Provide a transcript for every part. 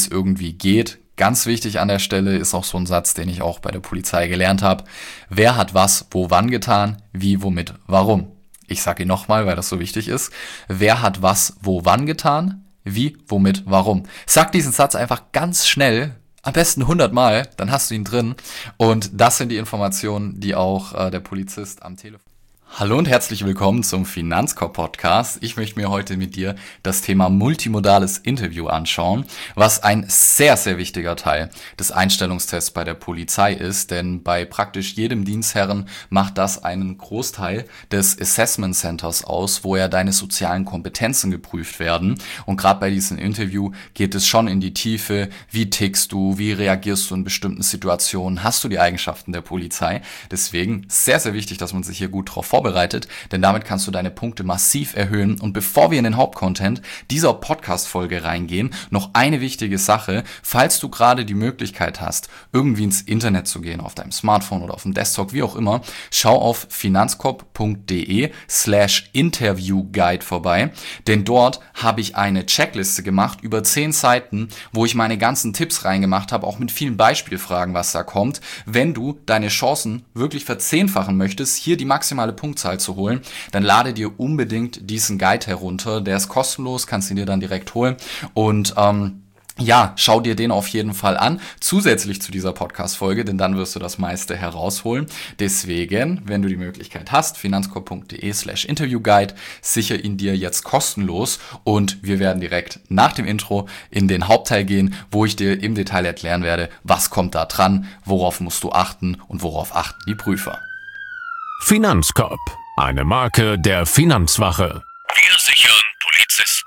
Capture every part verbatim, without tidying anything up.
es irgendwie geht. Ganz wichtig an der Stelle ist auch so ein Satz, den ich auch bei der Polizei gelernt habe. Wer hat was, wo, wann getan, wie, womit, warum? Ich sage ihn nochmal, weil das so wichtig ist. Wer hat was, wo, wann getan, wie, womit, warum? Sag diesen Satz einfach ganz schnell, am besten hundert Mal, dann hast du ihn drin. Und das sind die Informationen, die auch äh, der Polizist am Telefon... Hallo und herzlich willkommen zum Finanzkorb-Podcast. Ich möchte mir heute mit dir das Thema multimodales Interview anschauen, was ein sehr, sehr wichtiger Teil des Einstellungstests bei der Polizei ist, denn bei praktisch jedem Dienstherren macht das einen Großteil des Assessment Centers aus, wo ja deine sozialen Kompetenzen geprüft werden. Und gerade bei diesem Interview geht es schon in die Tiefe. Wie tickst du? Wie reagierst du in bestimmten Situationen? Hast du die Eigenschaften der Polizei? Deswegen sehr, sehr wichtig, dass man sich hier gut drauf vorbereitet. vorbereitet, denn damit kannst du deine Punkte massiv erhöhen. Und bevor wir in den Hauptcontent dieser Podcast-Folge reingehen, noch eine wichtige Sache. Falls du gerade die Möglichkeit hast, irgendwie ins Internet zu gehen, auf deinem Smartphone oder auf dem Desktop, wie auch immer, schau auf finanzkorb.de slash interviewguide vorbei, denn dort habe ich eine Checkliste gemacht über zehn Seiten, wo ich meine ganzen Tipps reingemacht habe, auch mit vielen Beispielfragen, was da kommt. Wenn du deine Chancen wirklich verzehnfachen möchtest, hier die maximale Punktzahl zu holen, dann lade dir unbedingt diesen Guide herunter. Der ist kostenlos, kannst ihn dir dann direkt holen und ähm, ja, schau dir den auf jeden Fall an, zusätzlich zu dieser Podcast-Folge, denn dann wirst du das meiste herausholen. Deswegen, wenn du die Möglichkeit hast, finanzkorb.de slash interviewguide, sicher ihn dir jetzt kostenlos und wir werden direkt nach dem Intro in den Hauptteil gehen, wo ich dir im Detail erklären werde, was kommt da dran, worauf musst du achten und worauf achten die Prüfer. Finanzkorb, eine Marke der Finanzwache. Wir sichern Polizisten.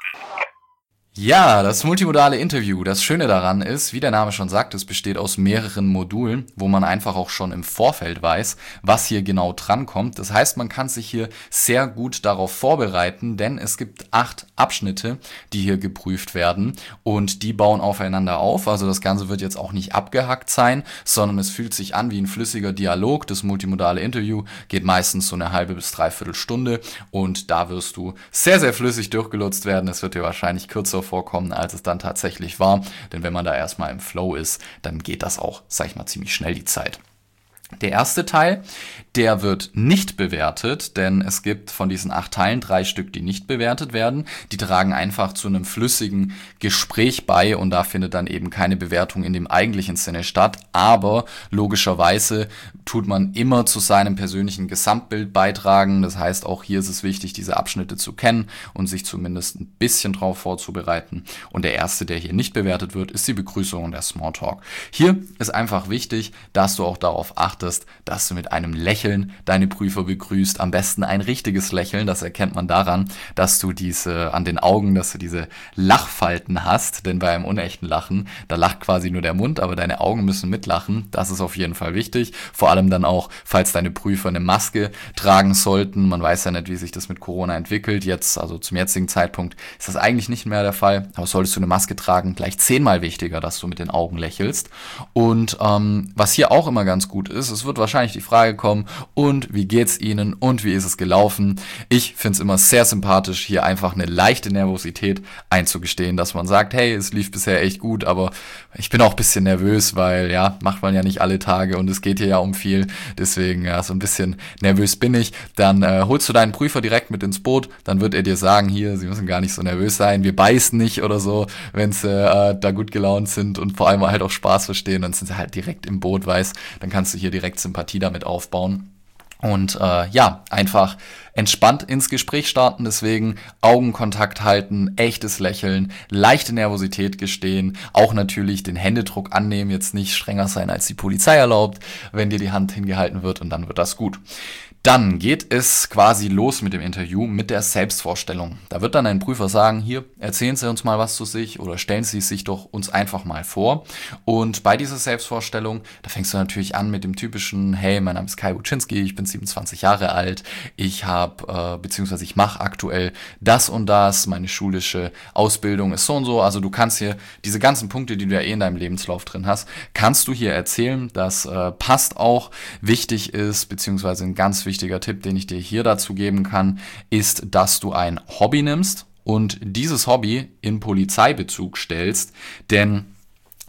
Ja, das multimodale Interview. Das Schöne daran ist, wie der Name schon sagt, es besteht aus mehreren Modulen, wo man einfach auch schon im Vorfeld weiß, was hier genau drankommt. Das heißt, man kann sich hier sehr gut darauf vorbereiten, denn es gibt acht Abschnitte, die hier geprüft werden und die bauen aufeinander auf. Also das Ganze wird jetzt auch nicht abgehackt sein, sondern es fühlt sich an wie ein flüssiger Dialog. Das multimodale Interview geht meistens so eine halbe bis dreiviertel Stunde und da wirst du sehr, sehr flüssig durchgelotst werden. Es wird dir wahrscheinlich kürzer vorkommen, als es dann tatsächlich war. Denn wenn man da erstmal im Flow ist, dann geht das auch, sag ich mal, ziemlich schnell die Zeit. Der erste Teil, der wird nicht bewertet, denn es gibt von diesen acht Teilen drei Stück, die nicht bewertet werden. Die tragen einfach zu einem flüssigen Gespräch bei und da findet dann eben keine Bewertung in dem eigentlichen Sinne statt. Aber logischerweise tut man immer zu seinem persönlichen Gesamtbild beitragen. Das heißt, auch hier ist es wichtig, diese Abschnitte zu kennen und sich zumindest ein bisschen drauf vorzubereiten. Und der erste, der hier nicht bewertet wird, ist die Begrüßung und der Smalltalk. Hier ist einfach wichtig, dass du auch darauf achtest, dass du mit einem Lächeln deine Prüfer begrüßt. Am besten ein richtiges Lächeln, das erkennt man daran, dass du diese an den Augen, dass du diese Lachfalten hast, denn bei einem unechten Lachen, da lacht quasi nur der Mund, aber deine Augen müssen mitlachen. Das ist auf jeden Fall wichtig. Vor allem dann auch, falls deine Prüfer eine Maske tragen sollten. Man weiß ja nicht, wie sich das mit Corona entwickelt. Jetzt, also zum jetzigen Zeitpunkt, ist das eigentlich nicht mehr der Fall. Aber solltest du eine Maske tragen, gleich zehnmal wichtiger, dass du mit den Augen lächelst. Und ähm, was hier auch immer ganz gut ist, es wird wahrscheinlich die Frage kommen, und wie geht's Ihnen und wie ist es gelaufen? Ich finde es immer sehr sympathisch, hier einfach eine leichte Nervosität einzugestehen, dass man sagt, hey, es lief bisher echt gut, aber ich bin auch ein bisschen nervös, weil ja, macht man ja nicht alle Tage und es geht hier ja um viel, deswegen ja, so ein bisschen nervös bin ich. Dann äh, holst du deinen Prüfer direkt mit ins Boot, dann wird er dir sagen, hier, Sie müssen gar nicht so nervös sein, wir beißen nicht oder so, wenn sie äh, da gut gelaunt sind und vor allem halt auch Spaß verstehen, dann sind sie halt direkt im Boot, weiß, dann kannst du hier direkt Sympathie damit aufbauen. Und äh, ja, einfach entspannt ins Gespräch starten, deswegen Augenkontakt halten, echtes Lächeln, leichte Nervosität gestehen, auch natürlich den Händedruck annehmen, jetzt nicht strenger sein, als die Polizei erlaubt, wenn dir die Hand hingehalten wird und dann wird das gut. Dann geht es quasi los mit dem Interview, mit der Selbstvorstellung. Da wird dann ein Prüfer sagen, hier, erzählen Sie uns mal was zu sich oder stellen Sie sich doch uns einfach mal vor. Und bei dieser Selbstvorstellung, da fängst du natürlich an mit dem typischen, hey, mein Name ist Kai Buczynski, ich bin siebenundzwanzig Jahre alt, ich habe, äh, beziehungsweise ich mache aktuell das und das, meine schulische Ausbildung ist so und so. Also du kannst hier diese ganzen Punkte, die du ja eh in deinem Lebenslauf drin hast, kannst du hier erzählen. Das äh, passt auch, wichtig ist, beziehungsweise ein ganz wichtiger wichtiger Tipp, den ich dir hier dazu geben kann, ist, dass du ein Hobby nimmst und dieses Hobby in Polizeibezug stellst, denn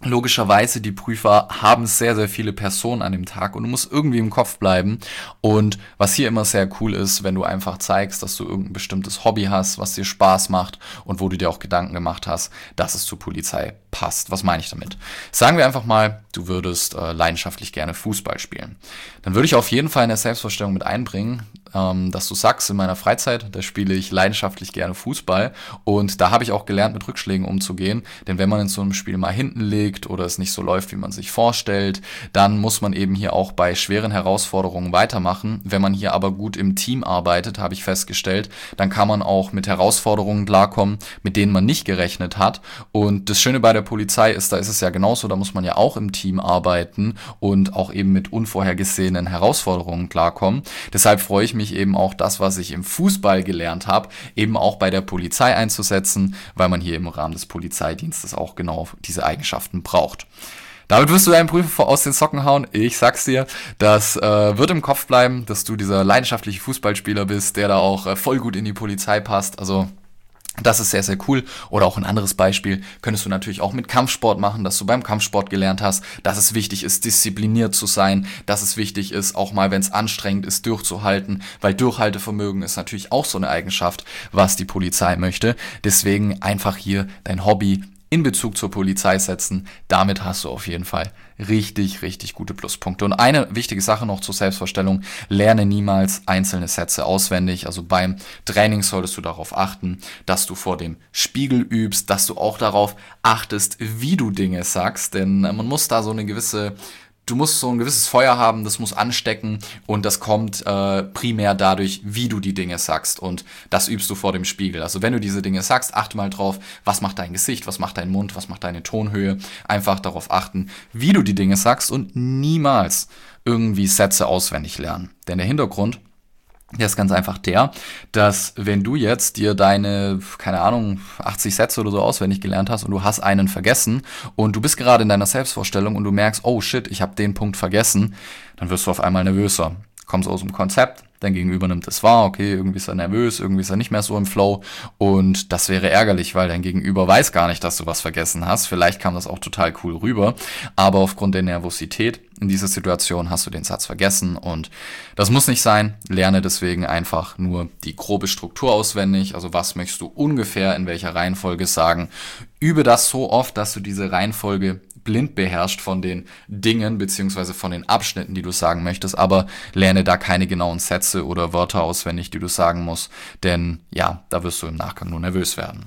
Logischerweise, die Prüfer haben sehr, sehr viele Personen an dem Tag und du musst irgendwie im Kopf bleiben. Und was hier immer sehr cool ist, wenn du einfach zeigst, dass du irgendein bestimmtes Hobby hast, was dir Spaß macht und wo du dir auch Gedanken gemacht hast, dass es zur Polizei passt. Was meine ich damit? Sagen wir einfach mal, du würdest äh, leidenschaftlich gerne Fußball spielen. Dann würde ich auf jeden Fall in der Selbstvorstellung mit einbringen, ähm, dass du sagst, in meiner Freizeit, da spiele ich leidenschaftlich gerne Fußball und da habe ich auch gelernt, mit Rückschlägen umzugehen, denn wenn man in so einem Spiel mal hinten liegt oder es nicht so läuft, wie man sich vorstellt, dann muss man eben hier auch bei schweren Herausforderungen weitermachen. Wenn man hier aber gut im Team arbeitet, habe ich festgestellt, dann kann man auch mit Herausforderungen klarkommen, mit denen man nicht gerechnet hat. Und das Schöne bei der Polizei ist, da ist es ja genauso, da muss man ja auch im Team arbeiten und auch eben mit unvorhergesehenen Herausforderungen klarkommen. Deshalb freue ich mich eben auch, das, was ich im Fußball gelernt habe, eben auch bei der Polizei einzusetzen, weil man hier im Rahmen des Polizeidienstes auch genau diese Eigenschaften braucht. Damit wirst du deinen Prüfer aus den Socken hauen. Ich sag's dir, das äh, wird im Kopf bleiben, dass du dieser leidenschaftliche Fußballspieler bist, der da auch äh, voll gut in die Polizei passt. Also das ist sehr, sehr cool. Oder auch ein anderes Beispiel könntest du natürlich auch mit Kampfsport machen, dass du beim Kampfsport gelernt hast, dass es wichtig ist, diszipliniert zu sein, dass es wichtig ist, auch mal, wenn es anstrengend ist, durchzuhalten, weil Durchhaltevermögen ist natürlich auch so eine Eigenschaft, was die Polizei möchte. Deswegen einfach hier dein Hobby in Bezug zur Polizei setzen. Damit hast du auf jeden Fall richtig, richtig gute Pluspunkte. Und eine wichtige Sache noch zur Selbstvorstellung: Lerne niemals einzelne Sätze auswendig. Also beim Training solltest du darauf achten, dass du vor dem Spiegel übst, dass du auch darauf achtest, wie du Dinge sagst, denn man muss da so eine gewisse Du musst so ein gewisses Feuer haben, das muss anstecken und das kommt äh, primär dadurch, wie du die Dinge sagst, und das übst du vor dem Spiegel. Also wenn du diese Dinge sagst, achte mal drauf, was macht dein Gesicht, was macht dein Mund, was macht deine Tonhöhe. Einfach darauf achten, wie du die Dinge sagst und niemals irgendwie Sätze auswendig lernen. Denn der Hintergrund, der ist ganz einfach der, dass wenn du jetzt dir deine, keine Ahnung, achtzig Sätze oder so auswendig gelernt hast und du hast einen vergessen und du bist gerade in deiner Selbstvorstellung und du merkst, oh shit, ich habe den Punkt vergessen, dann wirst du auf einmal nervöser. Kommst aus dem Konzept, dein Gegenüber nimmt es wahr, okay, irgendwie ist er nervös, irgendwie ist er nicht mehr so im Flow und das wäre ärgerlich, weil dein Gegenüber weiß gar nicht, dass du was vergessen hast. Vielleicht kam das auch total cool rüber, aber aufgrund der Nervosität in dieser Situation hast du den Satz vergessen und das muss nicht sein. Lerne deswegen einfach nur die grobe Struktur auswendig, also was möchtest du ungefähr in welcher Reihenfolge sagen. Übe das so oft, dass du diese Reihenfolge blind beherrscht von den Dingen beziehungsweise von den Abschnitten, die du sagen möchtest, aber lerne da keine genauen Sätze oder Wörter auswendig, die du sagen musst, denn ja, da wirst du im Nachgang nur nervös werden.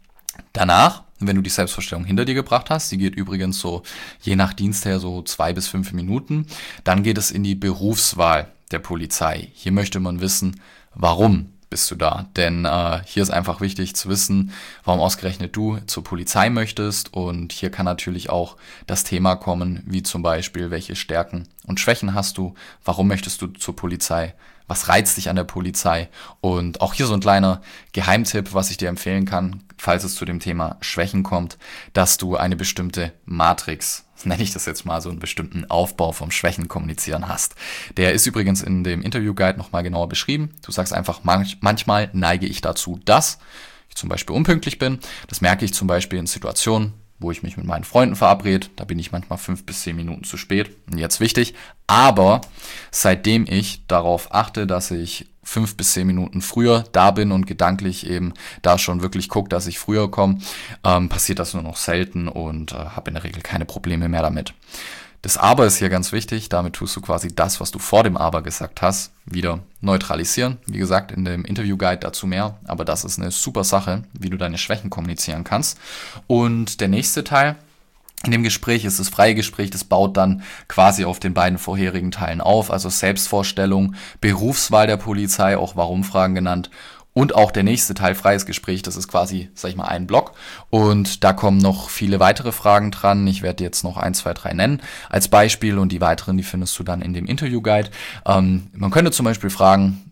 Danach, wenn du die Selbstvorstellung hinter dir gebracht hast, die geht übrigens so je nach Dienst her so zwei bis fünf Minuten, dann geht es in die Berufswahl der Polizei. Hier möchte man wissen, warum bist du da? Denn äh, hier ist einfach wichtig zu wissen, warum ausgerechnet du zur Polizei möchtest. Und hier kann natürlich auch das Thema kommen, wie zum Beispiel, welche Stärken und Schwächen hast du? Warum möchtest du zur Polizei? Was reizt dich an der Polizei? Und auch hier so ein kleiner Geheimtipp, was ich dir empfehlen kann, falls es zu dem Thema Schwächen kommt, dass du eine bestimmte Matrix, nenne ich das jetzt mal, so einen bestimmten Aufbau vom Schwächen kommunizieren hast. Der ist übrigens in dem Interviewguide nochmal genauer beschrieben. Du sagst einfach, manch, manchmal neige ich dazu, dass ich zum Beispiel unpünktlich bin. Das merke ich zum Beispiel in Situationen, wo ich mich mit meinen Freunden verabrede. Da bin ich manchmal fünf bis zehn Minuten zu spät. Und jetzt wichtig, aber seitdem ich darauf achte, dass ich fünf bis zehn Minuten früher da bin und gedanklich eben da schon wirklich gucke, dass ich früher komme, ähm, passiert das nur noch selten und äh, habe in der Regel keine Probleme mehr damit. Das Aber ist hier ganz wichtig, damit tust du quasi das, was du vor dem Aber gesagt hast, wieder neutralisieren. Wie gesagt, in dem Interviewguide dazu mehr, aber das ist eine super Sache, wie du deine Schwächen kommunizieren kannst. Und der nächste Teil in dem Gespräch ist das freie Gespräch, das baut dann quasi auf den beiden vorherigen Teilen auf, also Selbstvorstellung, Berufswahl der Polizei, auch Warum-Fragen genannt. Und auch der nächste Teil, freies Gespräch, das ist quasi, sag ich mal, ein Block. Und da kommen noch viele weitere Fragen dran. Ich werde jetzt noch ein, zwei, drei nennen als Beispiel und die weiteren, die findest du dann in dem Interviewguide. Ähm, man könnte zum Beispiel fragen,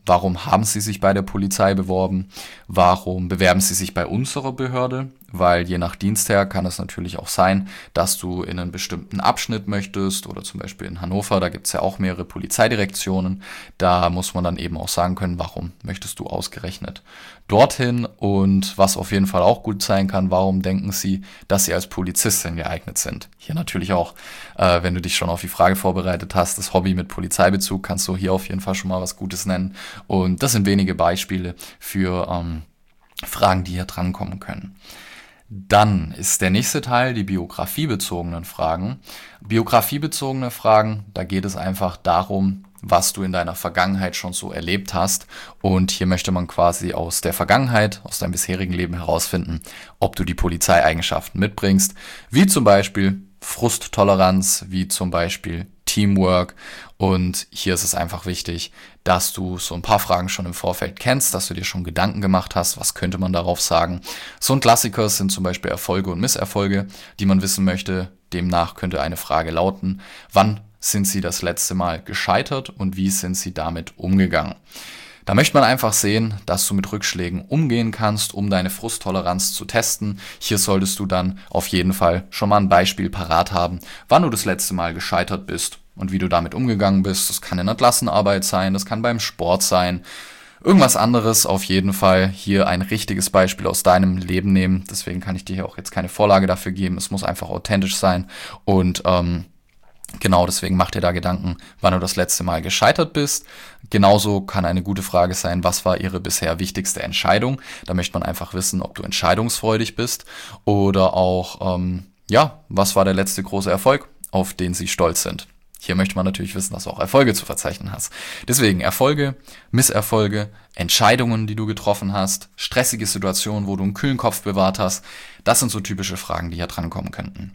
warum haben Sie sich bei der Polizei beworben? Warum bewerben Sie sich bei unserer Behörde? Weil je nach Dienstherr kann es natürlich auch sein, dass du in einen bestimmten Abschnitt möchtest oder zum Beispiel in Hannover, da gibt es ja auch mehrere Polizeidirektionen. Da muss man dann eben auch sagen können, warum möchtest du ausgerechnet dorthin? Und was auf jeden Fall auch gut sein kann, warum denken Sie, dass Sie als Polizistin geeignet sind? Hier natürlich auch, äh, wenn du dich schon auf die Frage vorbereitet hast, das Hobby mit Polizeibezug, kannst du hier auf jeden Fall schon mal was Gutes nennen. Und das sind wenige Beispiele für ähm, Fragen, die hier drankommen können. Dann ist der nächste Teil die biografiebezogenen Fragen. Biografiebezogene Fragen, da geht es einfach darum, was du in deiner Vergangenheit schon so erlebt hast. Und hier möchte man quasi aus der Vergangenheit, aus deinem bisherigen Leben herausfinden, ob du die Polizeieigenschaften mitbringst, wie zum Beispiel Frusttoleranz, wie zum Beispiel Teamwork. Und hier ist es einfach wichtig, dass du so ein paar Fragen schon im Vorfeld kennst, dass du dir schon Gedanken gemacht hast, was könnte man darauf sagen. So ein Klassiker sind zum Beispiel Erfolge und Misserfolge, die man wissen möchte. Demnach könnte eine Frage lauten: Wann sind Sie das letzte Mal gescheitert und wie sind Sie damit umgegangen? Da möchte man einfach sehen, dass du mit Rückschlägen umgehen kannst, um deine Frusttoleranz zu testen. Hier solltest du dann auf jeden Fall schon mal ein Beispiel parat haben, wann du das letzte Mal gescheitert bist und wie du damit umgegangen bist. Das kann in der Klassenarbeit sein, das kann beim Sport sein, irgendwas anderes. Auf jeden Fall hier ein richtiges Beispiel aus deinem Leben nehmen. Deswegen kann ich dir hier auch jetzt keine Vorlage dafür geben. Es muss einfach authentisch sein und ähm, Genau, deswegen mach dir da Gedanken, wann du das letzte Mal gescheitert bist. Genauso kann eine gute Frage sein, was war Ihre bisher wichtigste Entscheidung? Da möchte man einfach wissen, ob du entscheidungsfreudig bist. Oder auch, ähm, ja, was war der letzte große Erfolg, auf den Sie stolz sind? Hier möchte man natürlich wissen, dass du auch Erfolge zu verzeichnen hast. Deswegen Erfolge, Misserfolge, Entscheidungen, die du getroffen hast, stressige Situationen, wo du einen kühlen Kopf bewahrt hast. Das sind so typische Fragen, die hier drankommen könnten.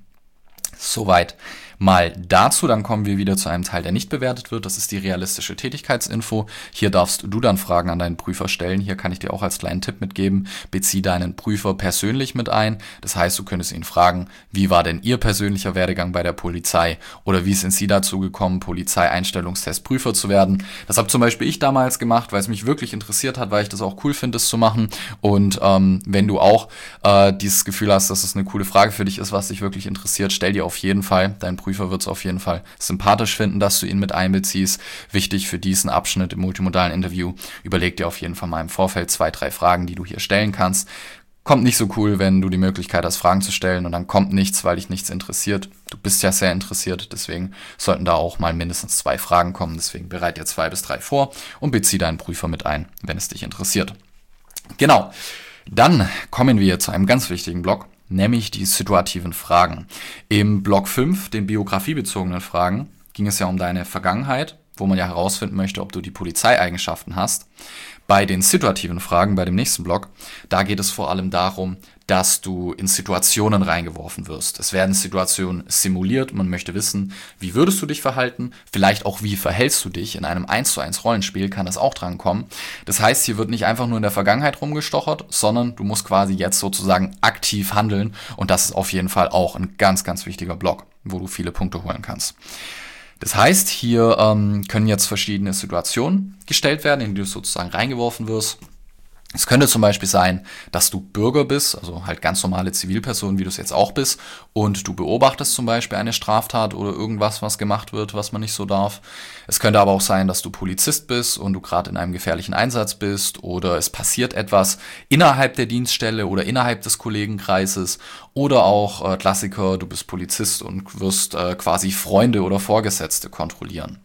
Soweit mal dazu, dann kommen wir wieder zu einem Teil, der nicht bewertet wird. Das ist die realistische Tätigkeitsinfo. Hier darfst du dann Fragen an deinen Prüfer stellen. Hier kann ich dir auch als kleinen Tipp mitgeben: Bezieh deinen Prüfer persönlich mit ein. Das heißt, du könntest ihn fragen, wie war denn Ihr persönlicher Werdegang bei der Polizei? Oder wie sind Sie dazu gekommen, Polizeieinstellungstestprüfer zu werden? Das habe zum Beispiel ich damals gemacht, weil es mich wirklich interessiert hat, weil ich das auch cool finde, das zu machen. Und ähm, wenn du auch äh, dieses Gefühl hast, dass es eine coole Frage für dich ist, was dich wirklich interessiert, stell dir auf jeden Fall, dein Prüfer wird es auf jeden Fall sympathisch finden, dass du ihn mit einbeziehst. Wichtig für diesen Abschnitt im multimodalen Interview: Überleg dir auf jeden Fall mal im Vorfeld zwei, drei Fragen, die du hier stellen kannst. Kommt nicht so cool, wenn du die Möglichkeit hast, Fragen zu stellen und dann kommt nichts, weil dich nichts interessiert. Du bist ja sehr interessiert, deswegen sollten da auch mal mindestens zwei Fragen kommen. Deswegen bereite dir zwei bis drei vor und bezieh deinen Prüfer mit ein, wenn es dich interessiert. Genau, dann kommen wir zu einem ganz wichtigen Block, nämlich die situativen Fragen. Im Block fünf, den biografiebezogenen Fragen, ging es ja um deine Vergangenheit, wo man ja herausfinden möchte, ob du die Polizeieigenschaften hast. Bei den situativen Fragen, bei dem nächsten Block, da geht es vor allem darum, dass du in Situationen reingeworfen wirst. Es werden Situationen simuliert. Man möchte wissen, wie würdest du dich verhalten? Vielleicht auch, wie verhältst du dich? In einem eins zu eins Rollenspiel kann das auch drankommen. Das heißt, hier wird nicht einfach nur in der Vergangenheit rumgestochert, sondern du musst quasi jetzt sozusagen aktiv handeln. Und das ist auf jeden Fall auch ein ganz, ganz wichtiger Block, wo du viele Punkte holen kannst. Das heißt, hier ähm, können jetzt verschiedene Situationen gestellt werden, in die du sozusagen reingeworfen wirst. Es könnte zum Beispiel sein, dass du Bürger bist, also halt ganz normale Zivilperson, wie du es jetzt auch bist, und du beobachtest zum Beispiel eine Straftat oder irgendwas, was gemacht wird, was man nicht so darf. Es könnte aber auch sein, dass du Polizist bist und du gerade in einem gefährlichen Einsatz bist, oder es passiert etwas innerhalb der Dienststelle oder innerhalb des Kollegenkreises, oder auch äh, Klassiker, du bist Polizist und wirst äh, quasi Freunde oder Vorgesetzte kontrollieren.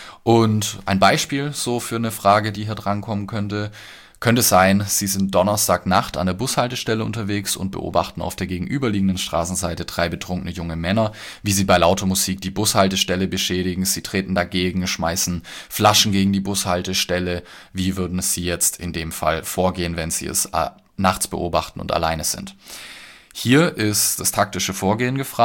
Und ein Beispiel so für eine Frage, die hier drankommen könnte, Könnte sein, Sie sind Donnerstagnacht an der Bushaltestelle unterwegs und beobachten auf der gegenüberliegenden Straßenseite drei betrunkene junge Männer, wie sie bei lauter Musik die Bushaltestelle beschädigen. Sie treten dagegen, schmeißen Flaschen gegen die Bushaltestelle. Wie würden Sie jetzt in dem Fall vorgehen, wenn Sie es äh, nachts beobachten und alleine sind? Hier ist das taktische Vorgehen gefragt.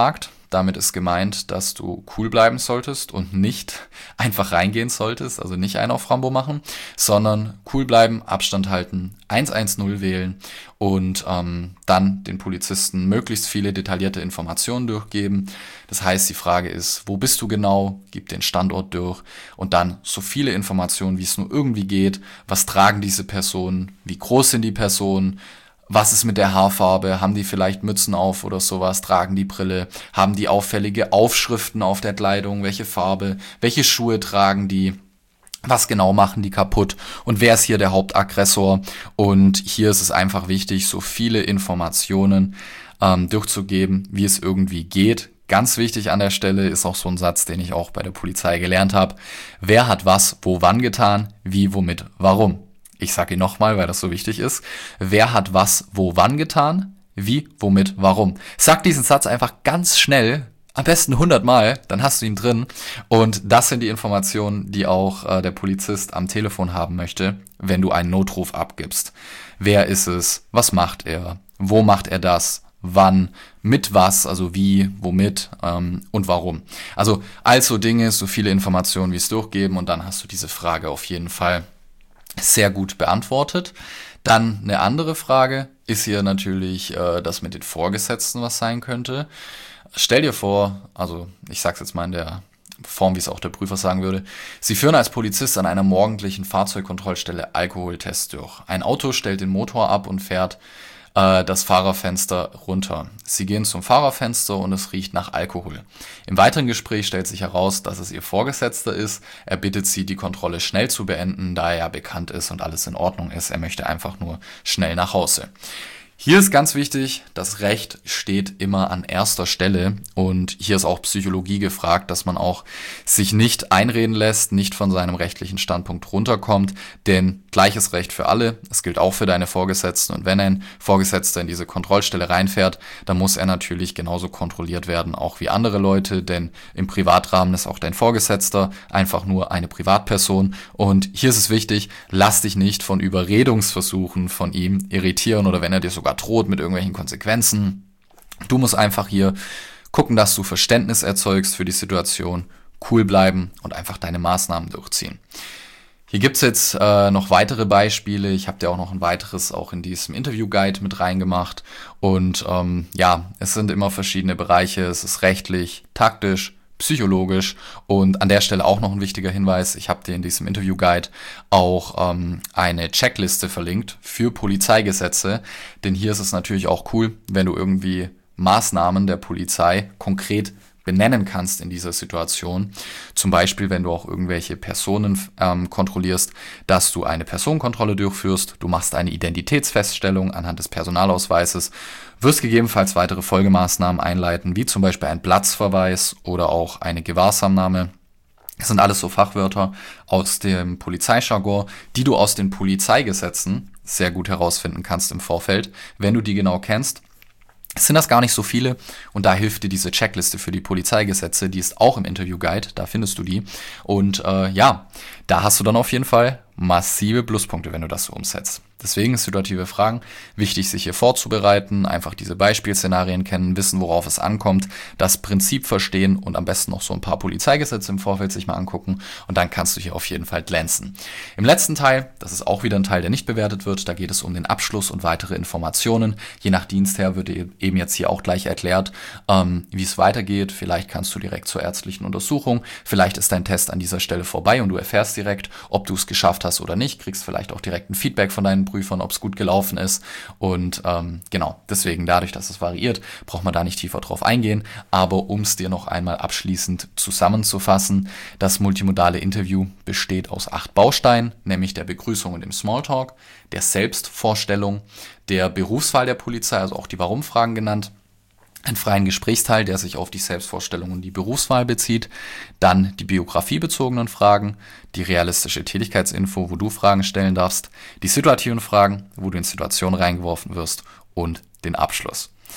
Damit ist gemeint, dass du cool bleiben solltest und nicht einfach reingehen solltest, also nicht einen auf Rambo machen, sondern cool bleiben, Abstand halten, eins eins null wählen und ähm, dann den Polizisten möglichst viele detaillierte Informationen durchgeben. Das heißt, die Frage ist, wo bist du genau? Gib den Standort durch und dann so viele Informationen, wie es nur irgendwie geht. Was tragen diese Personen? Wie groß sind die Personen? Was ist mit der Haarfarbe? Haben die vielleicht Mützen auf oder sowas? Tragen die Brille? Haben die auffällige Aufschriften auf der Kleidung? Welche Farbe? Welche Schuhe tragen die? Was genau machen die kaputt? Und wer ist hier der Hauptaggressor? Und hier ist es einfach wichtig, so viele Informationen ähm, durchzugeben, wie es irgendwie geht. Ganz wichtig an der Stelle ist auch so ein Satz, den ich auch bei der Polizei gelernt habe. Wer hat was, wo, wann getan? Wie, womit, warum? Ich sage ihn nochmal, weil das so wichtig ist. Wer hat was, wo, wann getan? Wie, womit, warum? Sag diesen Satz einfach ganz schnell, am besten hundert Mal, dann hast du ihn drin. Und das sind die Informationen, die auch äh, der Polizist am Telefon haben möchte, wenn du einen Notruf abgibst. Wer ist es? Was macht er? Wo macht er das? Wann? Mit was? Also wie? Womit? Ähm, und warum? Also also Dinge, so viele Informationen, wie es durchgeben. Und dann hast du diese Frage auf jeden Fall sehr gut beantwortet. Dann eine andere Frage ist hier natürlich äh, das mit den Vorgesetzten, was sein könnte. Stell dir vor, also ich sag's jetzt mal in der Form, wie es auch der Prüfer sagen würde, Sie führen als Polizist an einer morgendlichen Fahrzeugkontrollstelle Alkoholtests durch. Ein Auto stellt den Motor ab und fährt äh, das Fahrerfenster runter. Sie gehen zum Fahrerfenster und es riecht nach Alkohol. Im weiteren Gespräch stellt sich heraus, dass es Ihr Vorgesetzter ist. Er bittet Sie, die Kontrolle schnell zu beenden, da er ja bekannt ist und alles in Ordnung ist. Er möchte einfach nur schnell nach Hause. Hier ist ganz wichtig, das Recht steht immer an erster Stelle und hier ist auch Psychologie gefragt, dass man auch sich nicht einreden lässt, nicht von seinem rechtlichen Standpunkt runterkommt, denn gleiches Recht für alle, es gilt auch für deine Vorgesetzten und wenn ein Vorgesetzter in diese Kontrollstelle reinfährt, dann muss er natürlich genauso kontrolliert werden, auch wie andere Leute, denn im Privatrahmen ist auch dein Vorgesetzter einfach nur eine Privatperson und hier ist es wichtig, lass dich nicht von Überredungsversuchen von ihm irritieren oder wenn er dir sogar droht mit irgendwelchen Konsequenzen. Du musst einfach hier gucken, dass du Verständnis erzeugst für die Situation, cool bleiben und einfach deine Maßnahmen durchziehen. Hier gibt's jetzt äh, noch weitere Beispiele. Ich habe dir auch noch ein weiteres auch in diesem Interview-Guide mit reingemacht. Und ähm, ja, es sind immer verschiedene Bereiche. Es ist rechtlich, taktisch, psychologisch und an der Stelle auch noch ein wichtiger Hinweis, ich habe dir in diesem Interview-Guide auch ähm, eine Checkliste verlinkt für Polizeigesetze, denn hier ist es natürlich auch cool, wenn du irgendwie Maßnahmen der Polizei konkret benennen kannst in dieser Situation. Zum Beispiel, wenn du auch irgendwelche Personen ähm, kontrollierst, dass du eine Personenkontrolle durchführst, du machst eine Identitätsfeststellung anhand des Personalausweises, wirst gegebenenfalls weitere Folgemaßnahmen einleiten, wie zum Beispiel ein Platzverweis oder auch eine Gewahrsamnahme. Das sind alles so Fachwörter aus dem Polizeijargon, die du aus den Polizeigesetzen sehr gut herausfinden kannst im Vorfeld, wenn du die genau kennst. Es sind das gar nicht so viele und da hilft dir diese Checkliste für die Polizeigesetze, die ist auch im Interview-Guide, da findest du die. Und äh, ja, da hast du dann auf jeden Fall massive Pluspunkte, wenn du das so umsetzt. Deswegen situative Fragen, wichtig sich hier vorzubereiten, einfach diese Beispielszenarien kennen, wissen, worauf es ankommt, das Prinzip verstehen und am besten noch so ein paar Polizeigesetze im Vorfeld sich mal angucken und dann kannst du hier auf jeden Fall glänzen. Im letzten Teil, das ist auch wieder ein Teil, der nicht bewertet wird, da geht es um den Abschluss und weitere Informationen. Je nach Dienstherr wird eben jetzt hier auch gleich erklärt, ähm, wie es weitergeht. Vielleicht kannst du direkt zur ärztlichen Untersuchung, vielleicht ist dein Test an dieser Stelle vorbei und du erfährst direkt, ob du es geschafft hast oder nicht, kriegst vielleicht auch direkt ein Feedback von deinen Prüfern, ob es gut gelaufen ist und ähm, genau, deswegen dadurch, dass es variiert, braucht man da nicht tiefer drauf eingehen, aber um es dir noch einmal abschließend zusammenzufassen, das multimodale Interview besteht aus acht Bausteinen, nämlich der Begrüßung und dem Smalltalk, der Selbstvorstellung, der Berufswahl der Polizei, also auch die Warum-Fragen genannt, einen freien Gesprächsteil, der sich auf die Selbstvorstellung und die Berufswahl bezieht, dann die biografiebezogenen Fragen, die realistische Tätigkeitsinfo, wo du Fragen stellen darfst, die situativen Fragen, wo du in Situationen reingeworfen wirst und den Abschluss.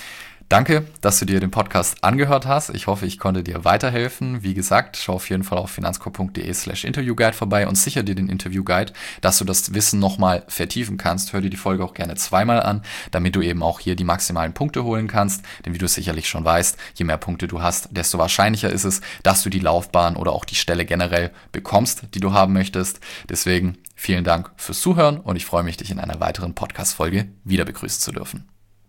Danke, dass du dir den Podcast angehört hast. Ich hoffe, ich konnte dir weiterhelfen. Wie gesagt, schau auf jeden Fall auf finanzkorb.de slash Interviewguide vorbei und sicher dir den Interviewguide, dass du das Wissen nochmal vertiefen kannst. Hör dir die Folge auch gerne zweimal an, damit du eben auch hier die maximalen Punkte holen kannst. Denn wie du sicherlich schon weißt, je mehr Punkte du hast, desto wahrscheinlicher ist es, dass du die Laufbahn oder auch die Stelle generell bekommst, die du haben möchtest. Deswegen vielen Dank fürs Zuhören und ich freue mich, dich in einer weiteren Podcast-Folge wieder begrüßen zu dürfen.